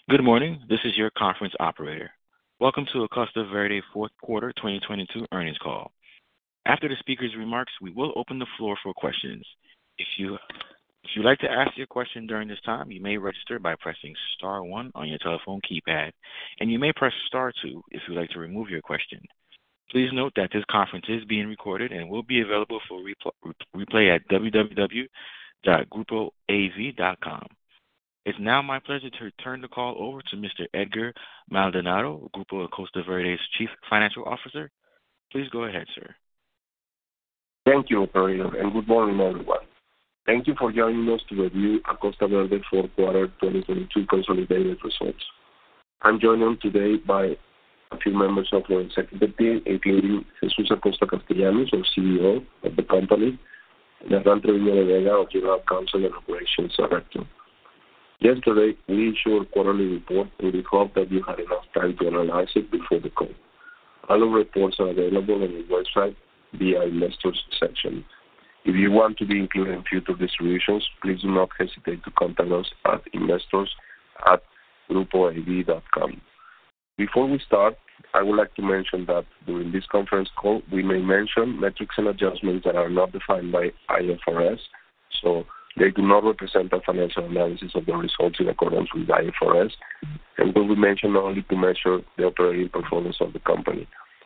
Good morning. This is your conference operator. Welcome to Acosta Verde fourth quarter 2022 earnings call. After the speaker's remarks, we will open the floor for questions. If you'd like to ask your question during this time, you may register by pressing star one on your telephone keypad, and you may press star two if you'd like to remove your question. Please note that this conference is being recorded and will be available for replay at www.grupoav.com. It's now my pleasure to turn the call over to Mr. Edgar Maldonado, Grupo Acosta Verde's Chief Financial Officer. Please go ahead, sir. Thank you, operator, and good morning, everyone. Thank you for joining us to review Acosta Verde fourth quarter 2022 consolidated results. I'm joined on today by a few members of our executive team, including Jesus Acosta Castellanos, our CEO of the company, and Hernán Treviño de Vega, our General Counsel and Operations Director. Yesterday, we issued a quarterly report, and we hope that you had enough time to analyze it before the call. All of reports are available on the website via investors section. If you want to be included in future distributions, please do not hesitate to contact us at investors@grupoav.com. Before we start, I would like to mention that during this conference call, we may mention metrics and adjustments that are not defined by IFRS, so they do not represent a financial analysis of the results in accordance with IFRS and will be mentioned only to measure the operating performance of the company.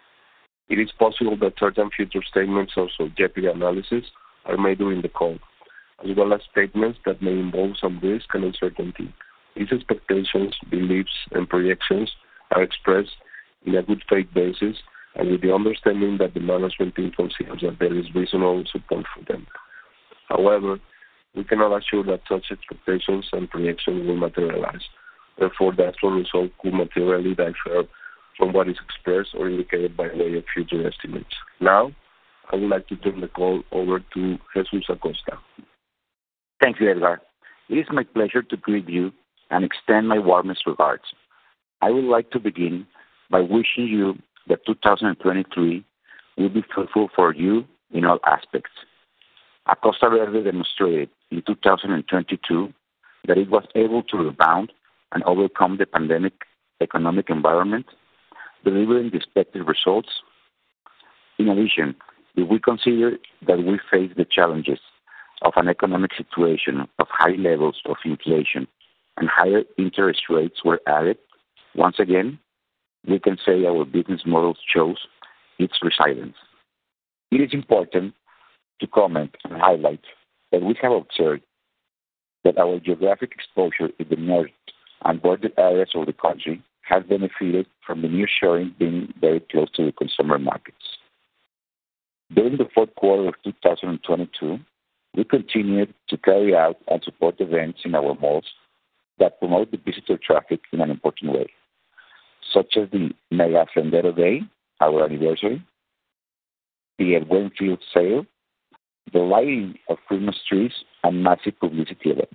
It is possible that certain future statements or subjective analysis are made during the call, as well as statements that may involve some risk and uncertainty. These expectations, beliefs, and projections are expressed in a good faith basis and with the understanding that the management team considers that there is reasonable support for them. However, we cannot assure that such expectations and projections will materialize. Therefore, the actual result could materially differ from what is expressed or indicated by way of future estimates. Now, I would like to turn the call over to Jesus Acosta. Thank you, Edgar. It is my pleasure to greet you and extend my warmest regards. I would like to begin by wishing you that 2023 will be fruitful for you in all aspects. Acosta Verde demonstrated in 2022 that it was able to rebound and overcome the pandemic economic environment, delivering the expected results. In addition, if we consider that we face the challenges of an economic situation of high levels of inflation and higher interest rates were added, once again, we can say our business model shows its resilience. It is important to comment and highlight that we have observed that our geographic exposure in the north and border areas of the country has benefited from the nearshoring being very close to the consumer markets. During the fourth quarter of 2022, we continued to carry out and support events in our malls that promote the visitor traffic in an important way, such as the Mega Sendero Day, our anniversary, the El Buen Field Sale, the lighting of Christmas trees, and massive publicity events.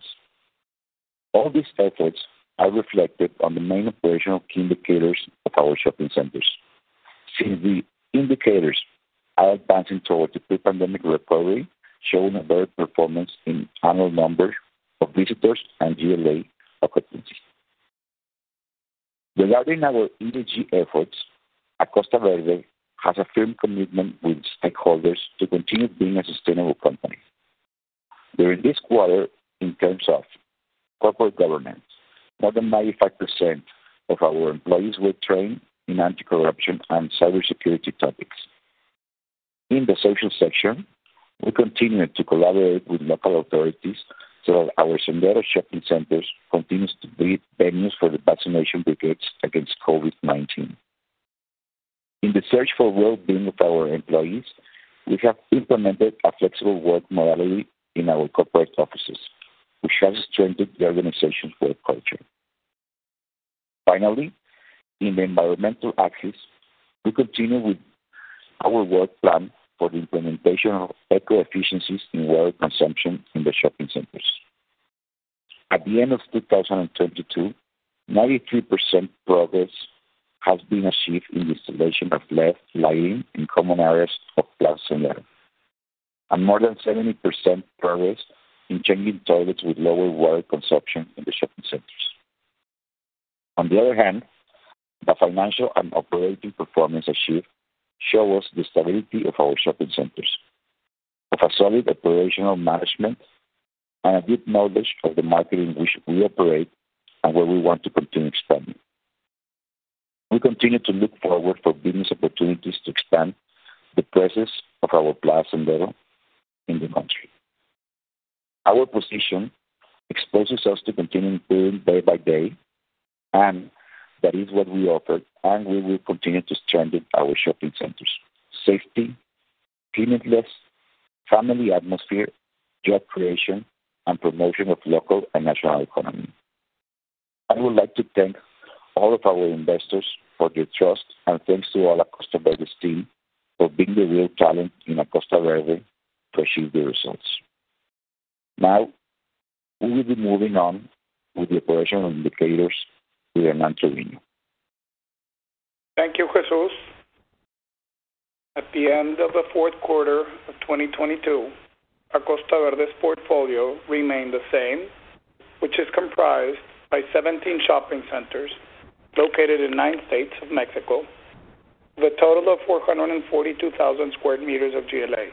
All these efforts are reflected on the main operational key indicators of our shopping centers. Since the indicators are advancing towards the pre-pandemic recovery, showing a better performance in annual numbers of visitors and GLA occupancy. Regarding our ESG efforts, Acosta Verde has a firm commitment with stakeholders to continue being a sustainable company. During this quarter, in terms of corporate governance, more than 95% of our employees were trained in anti-corruption and cybersecurity topics. In the social section, we continue to collaborate with local authorities so that our Sendero shopping centers continues to be venues for the vaccination brigades against COVID-19. In the search for well-being of our employees, we have implemented a flexible work modality in our corporate offices, which has strengthened the organization's work culture. Finally, in the environmental axis, we continue with our work plan for the implementation of eco-efficiencies in water consumption in the shopping centers. At the end of 2022, 93% progress has been achieved in the installation of LED lighting in common areas of Plaza Sendero, and more than 70% progress in changing toilets with lower water consumption in the shopping centers. On the other hand, the financial and operating performance achieved show us the stability of our shopping centers, of a solid operational management, and a deep knowledge of the market in which we operate and where we want to continue expanding. We continue to look forward for business opportunities to expand the presence of our Plaza Sendero in the country. Our position exposes us to continue improving day by day, and that is what we offer, and we will continue to strengthen our shopping centers. Safety, cleanliness, family atmosphere, job creation, and promotion of local and national economy. I would like to thank all of our investors for their trust, and thanks to all Acosta Verde's team for being the real talent in Acosta Verde to achieve the results. Now, we will be moving on with the operational indicators with Hernan Trevino. Thank you, Jesus. At the end of the fourth quarter of 2022, Acosta Verde's portfolio remained the same, which is comprised by 17 shopping centers located in 9 states of Mexico, with a total of 442,000 square meters of GLA.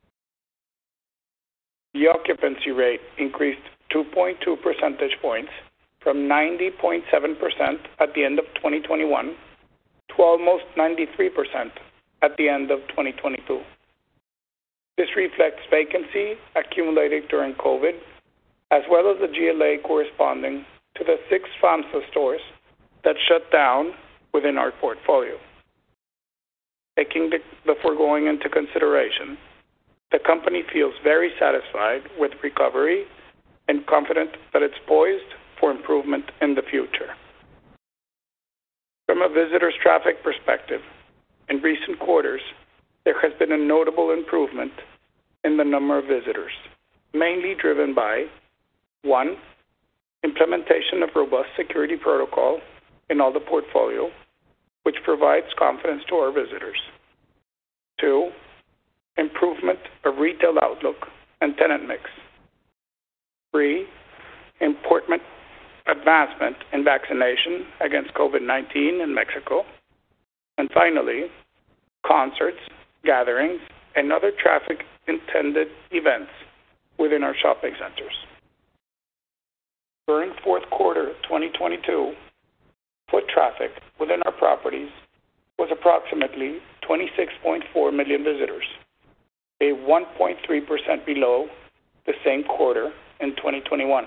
The occupancy rate increased 2.2 percentage points from 90.7% at the end of 2021 to almost 93% at the end of 2022. This reflects vacancy accumulated during COVID, as well as the GLA corresponding to the 6 FAMSA stores that shut down within our portfolio. Taking the foregoing into consideration, the company feels very satisfied with recovery and confident that it's poised for improvement in the future. From a visitor's traffic perspective, in recent quarters, there has been a notable improvement in the number of visitors, mainly driven by 1. Implementation of robust security protocol in all the portfolio, which provides confidence to our visitors. 2. Improvement of retail outlook and tenant mix. 3. Important advancement in vaccination against COVID-19 in Mexico. And finally, concerts, gatherings, and other traffic-intended events within our shopping centers. During fourth quarter 2022, foot traffic within our properties was approximately 26.4 million visitors, a 1.3% below the same quarter in 2021.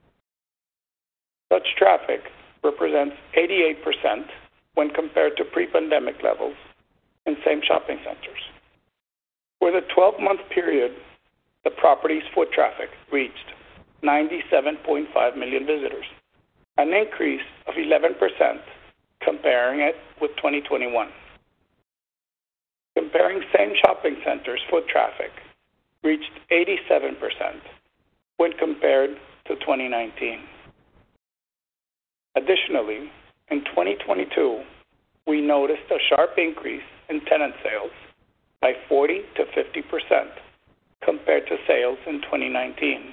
Such traffic represents 88% when compared to pre-pandemic levels in same shopping centers. For the 12-month period, the property's foot traffic reached 97.5 million visitors, an increase of 11% comparing it with 2021. Comparing same shopping centers, foot traffic reached 87% when compared to 2019. Additionally, in 2022, we noticed a sharp increase in tenant sales by 40 to 50% compared to sales in 2019.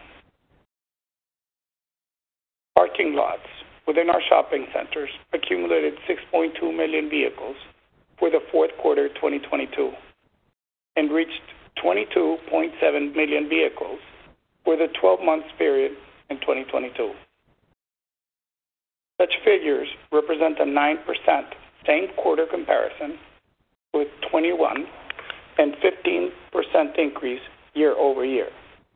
Parking lots within our shopping centers accumulated 6.2 million vehicles for the fourth quarter 2022 and reached 22.7 million vehicles for the 12-month period in 2022. Such figures represent a 9% same quarter comparison with 21 and 15% increase year over year.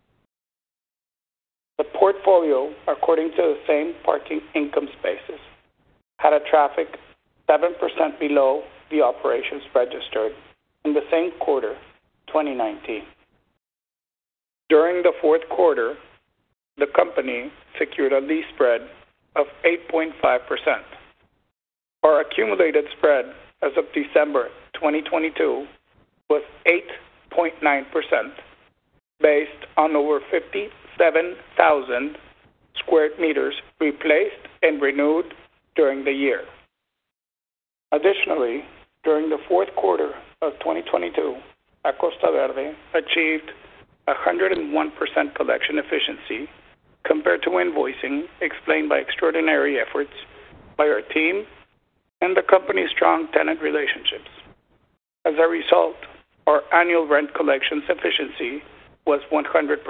The portfolio, according to the same parking income spaces, had a traffic 7% below the operations registered in the same quarter 2019. During the fourth quarter, the company secured a lease spread of 8.5%. Our accumulated spread as of December 2022 was 8.9%, based on over 57,000 square meters replaced and renewed during the year. Additionally, during the fourth quarter of 2022, Acosta Verde achieved 101% collection efficiency compared to invoicing explained by extraordinary efforts by our team and the company's strong tenant relationships. As a result, our annual rent collections efficiency was 100%.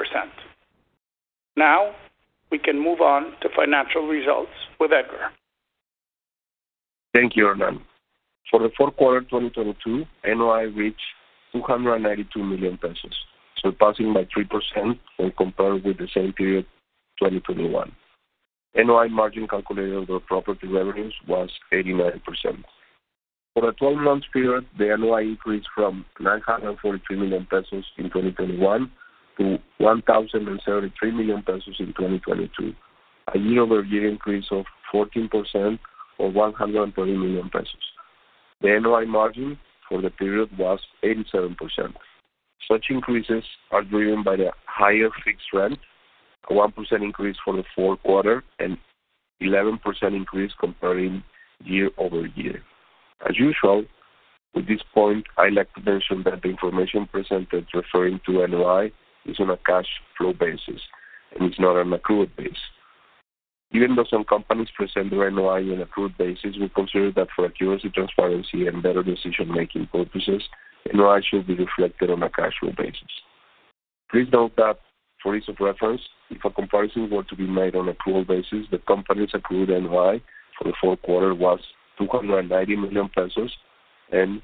Now, we can move on to financial results with Edgar. Thank you, Hernan. For the fourth quarter 2022, NOI reached 292 million pesos, surpassing by 3% when compared with the same period 2021. NOI margin calculated over property revenues was 89%. For the 12-month period, the NOI increased from 943 million pesos in 2021 to 1,073 million pesos in 2022, a year-over-year increase of 14% or 130 million pesos. The NOI margin for the period was 87%. Such increases are driven by the higher fixed rent, a 1% increase for the fourth quarter, and 11% increase comparing year-over-year. As usual, with this point, I'd like to mention that the information presented referring to NOI is on a cash flow basis and is not an accrued base. Even though some companies present their NOI on an accrued basis, we consider that for accuracy, transparency, and better decision-making purposes, NOI should be reflected on a cash flow basis. Please note that, for ease of reference, if a comparison were to be made on an accrual basis, the company's accrued NOI for the fourth quarter was 290 million pesos and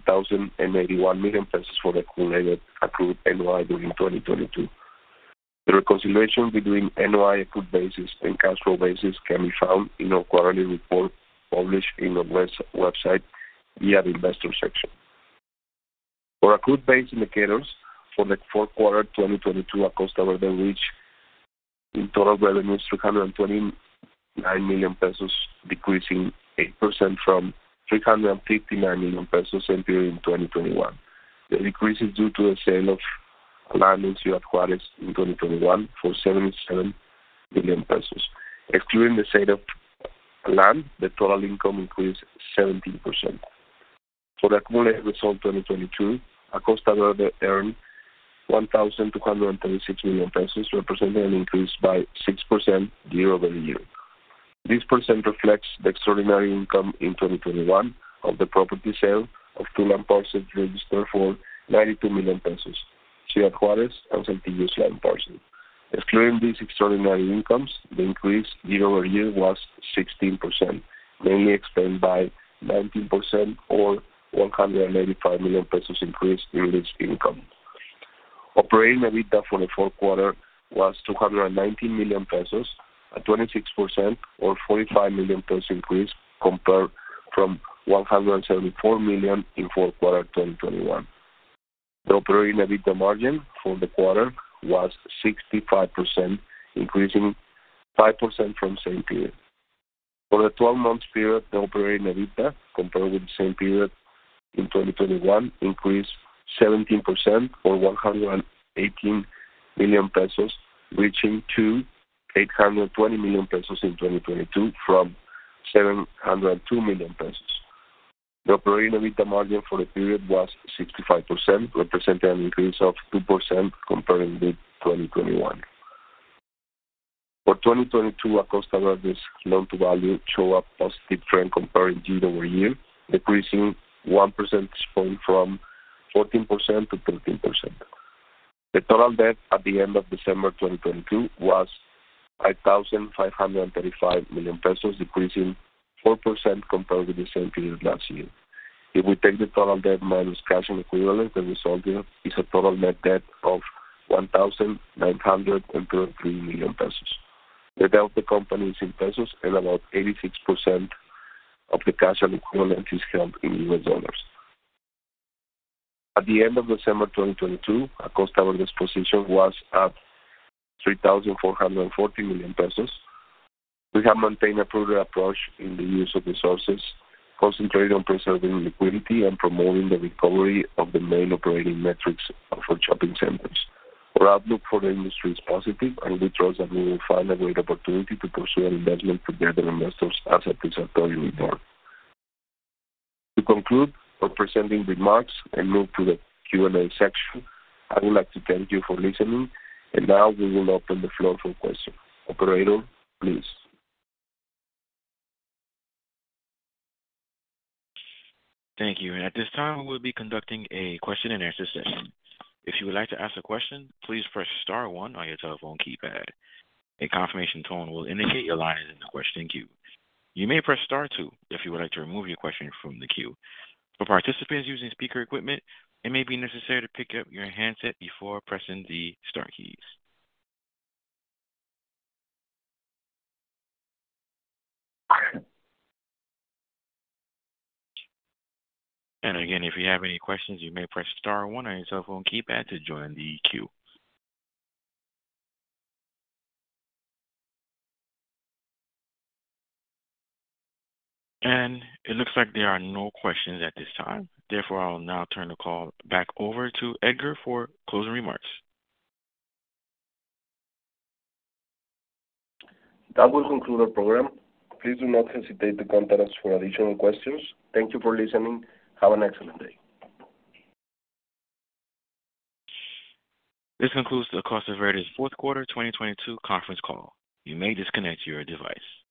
1,081 million pesos for the accumulated accrued NOI during 2022. The reconciliation between NOI accrued basis and cash flow basis can be found in our quarterly report published in our website via the investor section. For accrued base indicators, for the fourth quarter 2022, Acosta Verde reached in total revenues 329 million pesos, decreasing 8% from 359 million pesos same period in 2021. The decrease is due to the sale of land in Ciudad Juárez in 2021 for 77 million pesos. Excluding the sale of land, the total income increased 17%. For the accumulated result 2022, Acosta Verde earned 1,236 million pesos, representing an increase by 6% year-over-year. This percent reflects the extraordinary income in 2021 of the property sale of two land parcels registered for 92 million pesos, Ciudad Juárez and Saltillo's land parcel. Excluding these extraordinary incomes, the increase year-over-year was 16%, mainly explained by 19% or 185 million pesos increase in lease income. Operating EBITDA for the fourth quarter was 219 million pesos, a 26% or 45 million pesos increase compared from 174 million in fourth quarter 2021. The operating EBITDA margin for the quarter was 65%, increasing 5% from same period. For the 12-month period, the operating EBITDA, compared with the same period in 2021, increased 17% or 118 million pesos, reaching to 820 million pesos in 2022 from 702 million pesos. The operating EBITDA margin for the period was 65%, representing an increase of 2% comparing with 2021. For 2022, Acosta Verde's loan-to-value show a positive trend comparing year-over-year, decreasing 1 percentage point from 14% to 13%. The total debt at the end of December 2022 was 5,535 million pesos, decreasing 4% compared with the same period last year. If we take the total debt minus cash and equivalents, the result is a total net debt of 1,933 million pesos. The debt of the company is in pesos, and about 86% of the cash and equivalents is held in US dollars. At the end of December 2022, Acosta Verde's position was at 3,440 million pesos. We have maintained a prudent approach in the use of resources, concentrating on preserving liquidity and promoting the recovery of the main operating metrics of our shopping centers. Our outlook for the industry is positive, and we trust that we will find a great opportunity to pursue an investment to gather investors as a satisfactory return. To conclude our presenting remarks and move to the Q&A section, I would like to thank you for listening, and now we will open the floor for questions. Operator, please. Thank you. And at this time, we will be conducting a question and answer session. If you would like to ask a question, please press star one on your telephone keypad. A confirmation tone will indicate your line is in the question queue. You may press star two if you would like to remove your question from the queue. For participants using speaker equipment, it may be necessary to pick up your handset before pressing the star keys. And again, if you have any questions, you may press star one on your telephone keypad to join the queue. And it looks like there are no questions at this time. Therefore, I'll now turn the call back over to Edgar for closing remarks. That will conclude our program. Please do not hesitate to contact us for additional questions. Thank you for listening. Have an excellent day. This concludes the Costa Verde's fourth quarter 2022 conference call. You may disconnect your device.